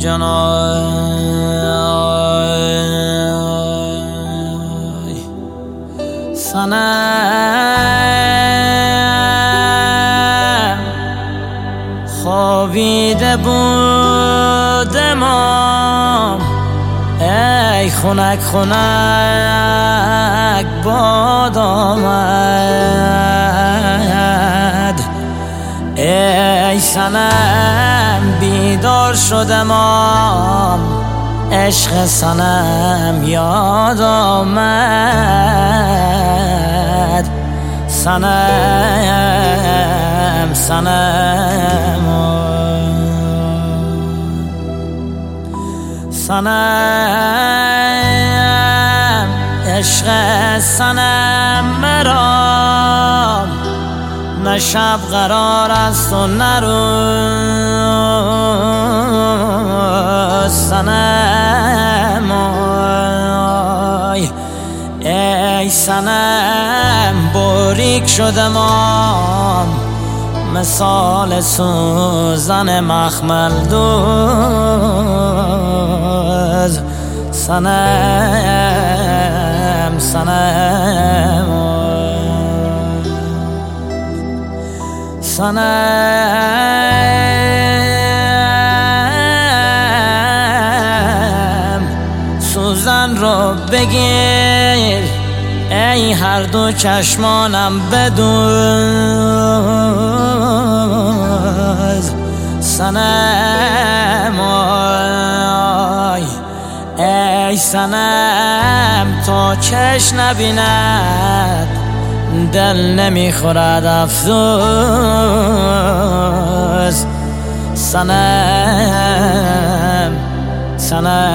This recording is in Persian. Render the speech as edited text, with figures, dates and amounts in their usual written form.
جانای صنم خوابیده بودم ای خنک خنک باد آمد ای صنم بیدار شدم عشق صنم یاد آمد صنم صنم صنم عشق صنم مرا نه شب قرار است و نه روز صنم ای صنم باریک شدم مثال سوزن مخمل دوز صنم صنم صنم سوزن رو بگیر ای هر دو چشمانم بدوز صنم ای صنم تا چش نبیند دل نمیخورد افسوس صنم صنم